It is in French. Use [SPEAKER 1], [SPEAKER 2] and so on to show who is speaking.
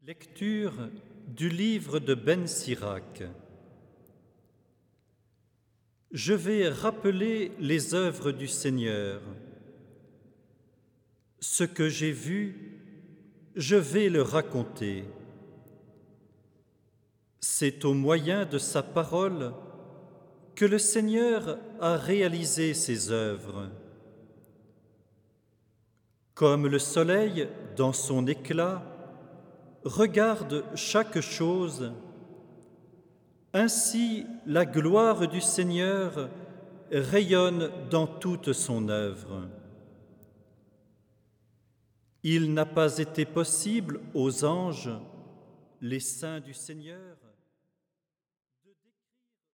[SPEAKER 1] Lecture du livre de Ben Sirac. Je vais rappeler les œuvres du Seigneur. Ce que j'ai vu, je vais le raconter. C'est au moyen de sa parole que le Seigneur a réalisé ses œuvres. Comme le soleil, dans son éclat, regarde chaque chose, ainsi la gloire du Seigneur rayonne dans toute son œuvre. Il n'a pas été possible aux anges, les saints du Seigneur,